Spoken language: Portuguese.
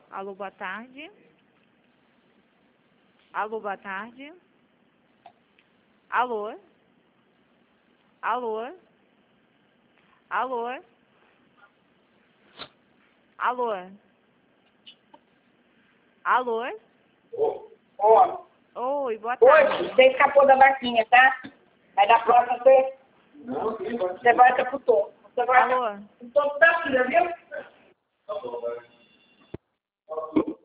Alô, boa tarde. Alô, boa tarde. Alô? Alô? Alô? Alô? Alô? Ó. Oi, boa tarde. Hoje, você escapou da vaquinha, tá? Aí da próxima você volta pro topo. Você volta Alô? pro topo da fila, viu?